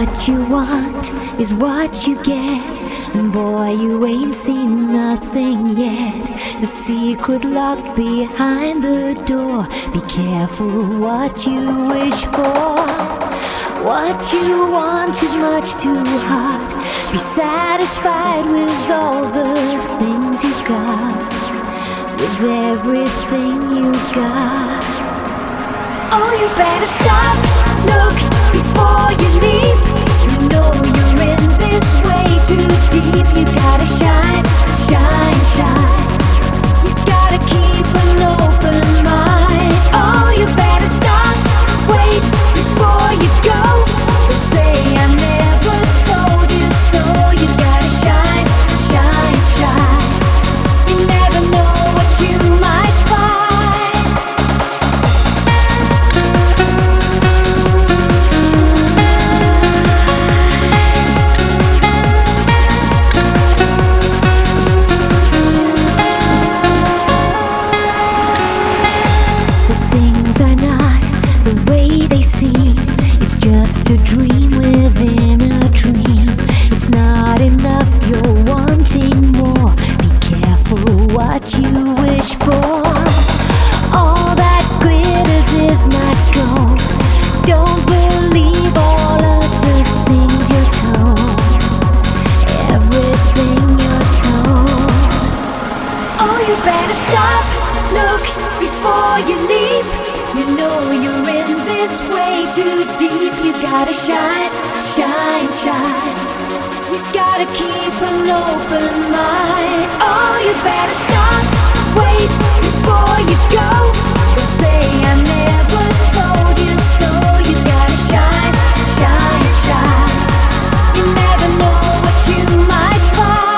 What you want is what you get, and boy, you ain't seen nothing yet. The secret locked behind the door. Be careful what you wish for. What you want is much too hard. Be satisfied with all the things you've got, with everything you've got. Oh, you better stop, look before you leap. You know you're in this way too deep. You gotta shine, shine, shine. You gotta keep an open mind. Oh, you better stop, wait before you go. Don't say I never told you so. You gotta shine, shine, shine. You never know what you might find. Just a dream within a dream. It's not enough, you're wanting more. Be careful what you wish for. All that glitters is not gold. Don't believe all of the things you're told, everything you're told. Oh, you better stop, look before you leap. You know you're in this way too deep. You gotta shine, shine, shine. You gotta keep an open mind. Oh, you better stop, wait before you go. Don't say I never told you so. You gotta shine, shine, shine. You never know what you might find.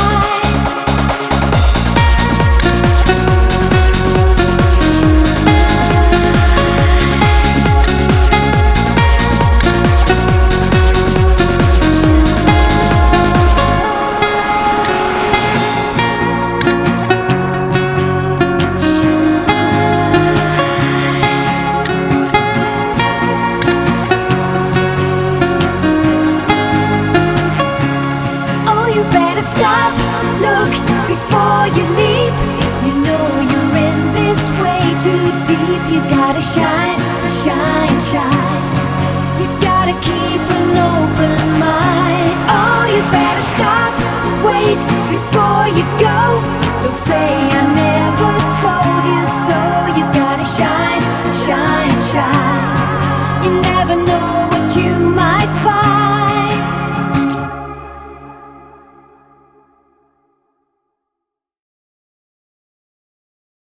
Stop, look before you leap. You know you're in this way too deep. You gotta shine, shine, shine. You gotta keep an open mind. Oh, you better stop, wait before